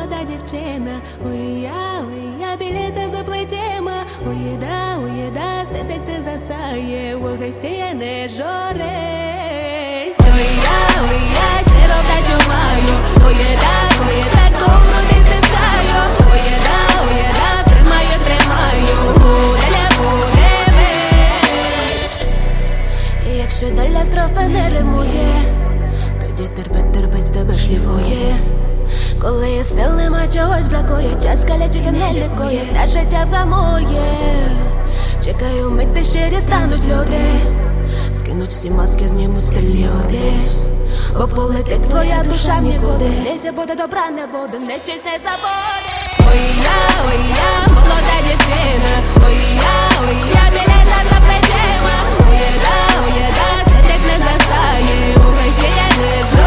молода дівчина. Ой, я білети за плечима. Уєда, сидить не засає, у гості я не журись. Ой, я щиро вдачу маю. Уєда, ту груди стискаю. Уєда, тримаю, буде весь. І якщо доля строфи не римує, тоді терпець тебе шліфує. Коли сил нема, чогось бракує, час калячить, а не лікує, та життя вгамує. Чекаю мить, де щирі стануть люди, скинуть всі маски, знімуть стильні оди. Бо полетить твоя душа в нікуди, злізя буде, добра не буде, нечисть не забуде. Ой, я, молода дівчина. Ой, я, білета за плечима. Уєда, сидить не засає, у гості я не жу.